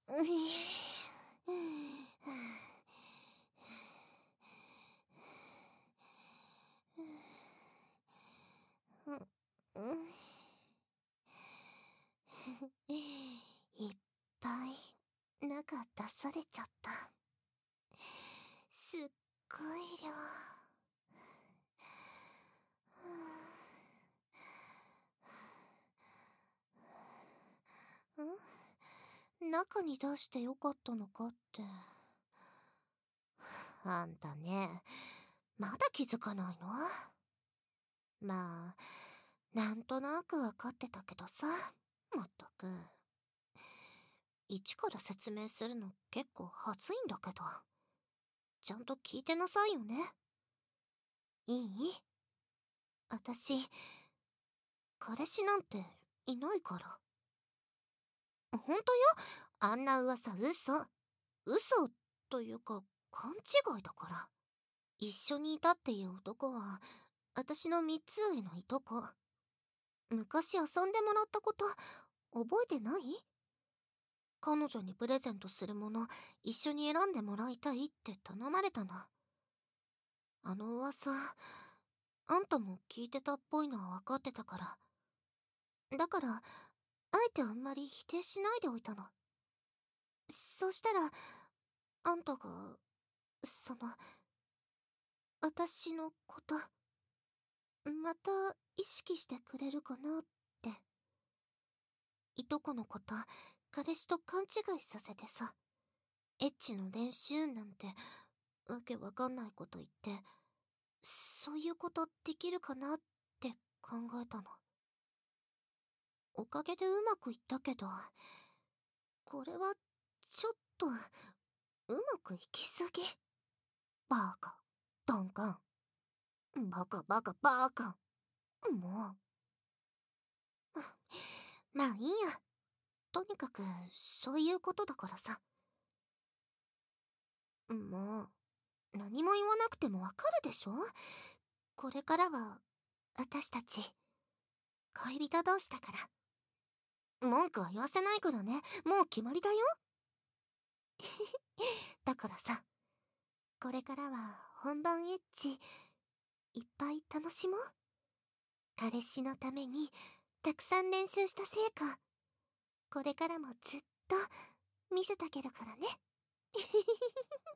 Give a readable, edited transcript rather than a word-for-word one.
いっぱい中出されちゃった。すっごい量。中に出してよかったのかって。あんたね、まだ気づかないの？まあ、なんとなくわかってたけどさ、まったく。一から説明するの結構はずいんだけど。ちゃんと聞いてなさいよね。いい？私、彼氏なんていないから。ほんとよ。あんな噂嘘。嘘というか勘違いだから。一緒にいたっていう男は、私の3つ上のいとこ。昔遊んでもらったこと覚えてない？彼女にプレゼントするもの一緒に選んでもらいたいって頼まれたの。あの噂、あんたも聞いてたっぽいのは分かってたから。だから、あえてあんまり否定しないでおいたの。そしたら、あんたが、私のこと、また意識してくれるかなって。いとこのこと、彼氏と勘違いさせてさ、エッチの練習なんて、わけわかんないこと言って、そういうことできるかなって考えたの。おかげでうまくいったけど、これは、ちょっと、うまくいきすぎ。バカ、ドンカン。バカバカバカ。もう。まあいいや。とにかく、そういうことだからさ。もう、何も言わなくてもわかるでしょ？これからは、私たち、恋人同士だから。文句は言わせないからね。もう決まりだよ。だからさ、これからは本番エッチ、いっぱい楽しもう。彼氏のために、たくさん練習した成果、これからもずっと見せてあげるからね。